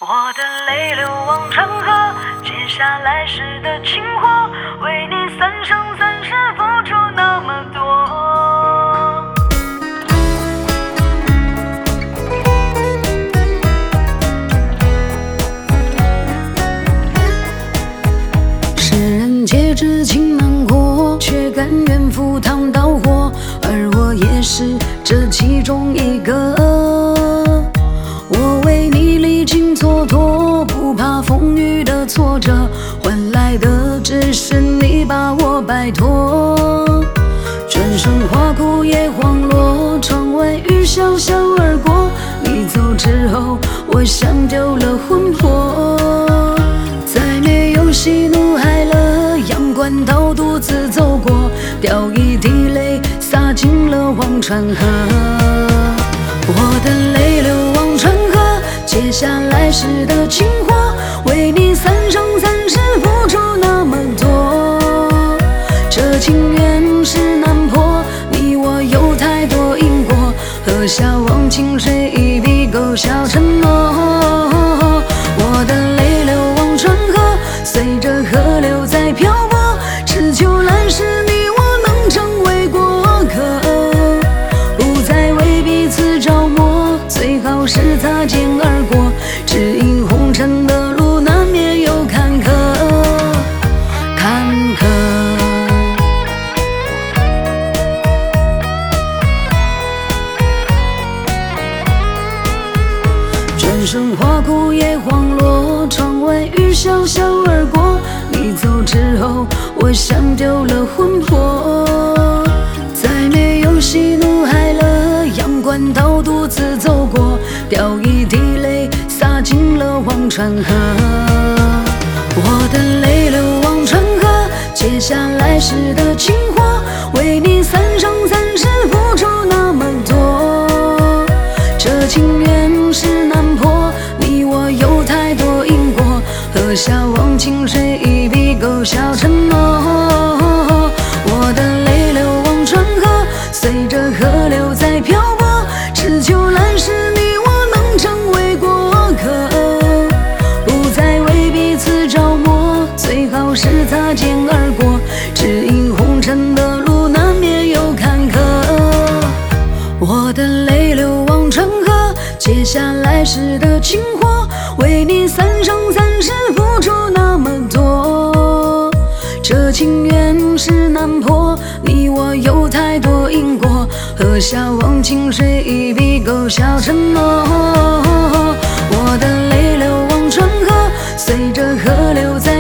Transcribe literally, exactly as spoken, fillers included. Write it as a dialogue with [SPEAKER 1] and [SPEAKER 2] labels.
[SPEAKER 1] 我的泪流往长河，接下来时的情话，为你三生三世付出那么多。世人皆知情难过，却甘愿赴汤蹈火，而我也是这其中一个。我为你历经蹉跎，不怕风雨的挫折，换来的只是你把我摆脱。转身花枯叶黄落，窗外雨潇潇而过，你走之后，我像丢了魂魄。再没有喜怒哀乐，阳关道独自走过，掉一滴泪洒进了忘川河。我的泪流往川河，接下来时的情话，为你三生三世付出那么多。这情缘是难破，你我有太多因果，喝下忘情水一笔勾销承诺。我的泪流往川河，随着河流在漂泊，只求来世你我能成为过客，不再为彼此着魔，最好是擦肩而过，只因红尘的路难免有坎坷，坎坷。转身花枯叶黄落，窗外雨潇潇而过，你走之后，我像丢了魂魄。再没有喜怒哀乐，阳关道独自走过，掉一滴泪洒进了忘川河。我的泪流往川河，接下来时的情话，为你三生三世付出那么多。这情缘是难破，你我有太多因果，喝下忘情水一笔勾销承诺。我的泪流往川河，随着河流在漂泊，只求来世你我能成为过客，不再为彼此着魔，最好是擦肩而过，只因红尘的路难免有坎坷。我的泪流往川河，接下来时的情话，为你三生三世付出那么多。这情缘是难破，你我有太多因果，喝下忘情水一笔勾销承诺。我的泪流往川河，随着河流在